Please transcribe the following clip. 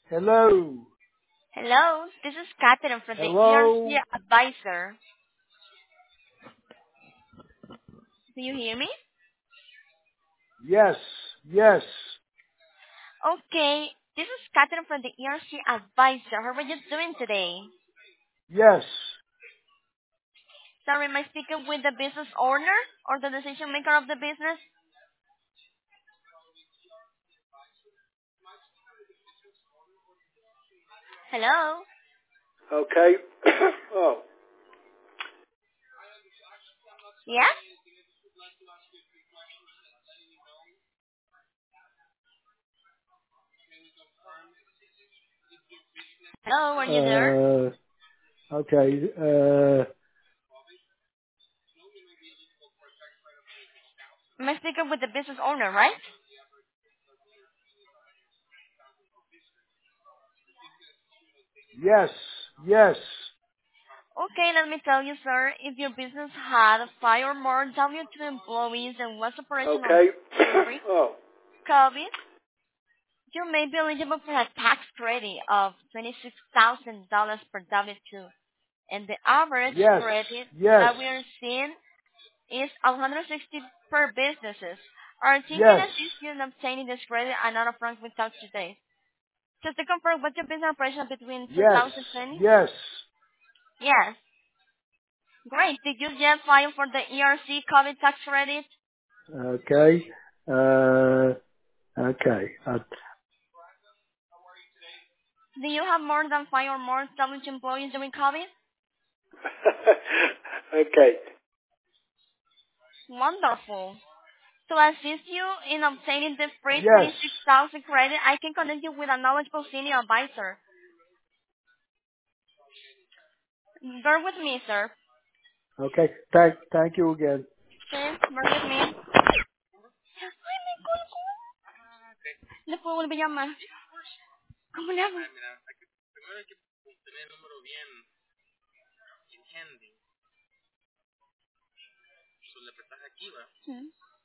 Hello. Hello, this is Catherine from the ERC Hello. Advisor. Do you hear me? Yes. Yes. Okay, this is Catherine from the ERC Advisor. How are you doing today? Yes. Sorry, am I speaking with the business owner or the decision maker of the business? Hello? Okay. Oh. Yes? Hello, are you there? Okay. Am I speaking with the business owner, right? Yes. Yes. Okay, let me tell you, sir, if your business had 5 or more W-2 employees and was operational Okay. during Oh. COVID, you may be eligible for a tax credit of $26,000 per W-2, and the average Yes. credit Yes. that we are seeing is 160 per businesses. Our team can Yes. assist you in obtaining this credit and not upfront with tax today. Just to confirm, what's your business operation between Yes. 2020? Yes. Yes. Great. Did you just file for the ERC COVID tax credit? Okay. Uh, okay. Do you have more than 5 or more W-2 employees during COVID? Okay. Wonderful. To assist you in obtaining the free Yes. 26,000 credit, I can connect you with a knowledgeable senior advisor. Bear with me, sir. Okay. Thank you again. Sí, bear with me. Ay, me colgó. Le puedo volver a llamar. ¿Cómo le hago? Sí.